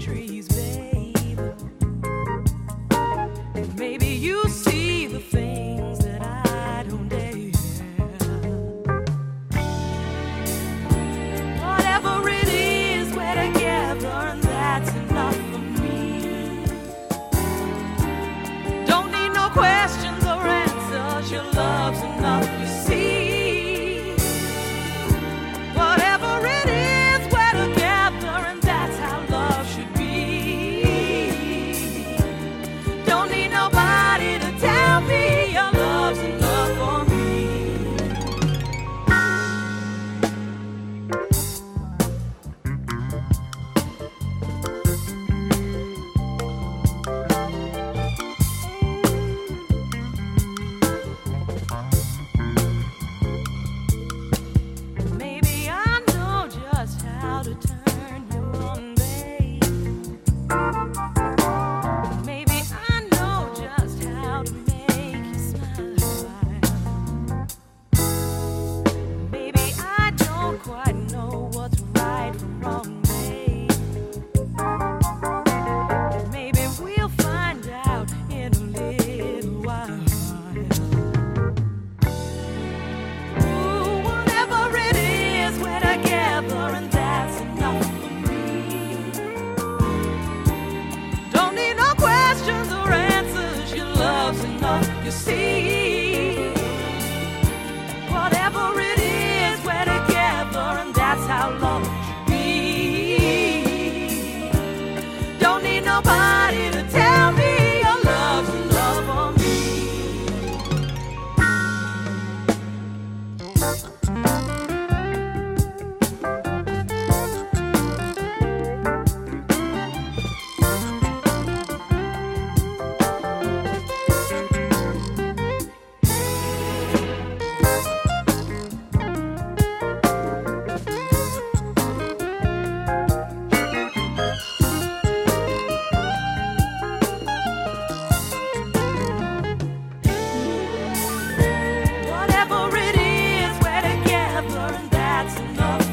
trees, babe. And maybe you see the things that I don't dare. Whatever it is, we're together, and that's enough for me. Don't need no questions or answers, your love's enough, you see. Whatever it is, we're together, and that's how love should be. Don't need nobody to tell me your love's enough for me. Maybe I know just how to turn you on, babe. Maybe I know just how to make you smile. Maybe I don't quite know what's right from wrong, babe. Maybe we'll find out in a little while. Ooh, whatever it is, we're together, and that's enough for me. Don't need no questions or answers, your love's enough, you see. Whatever it is, we're together, and that's how love should be. Don't need nobody to tell me your love's enough for me. Whatever it is, we're together, and that's enough.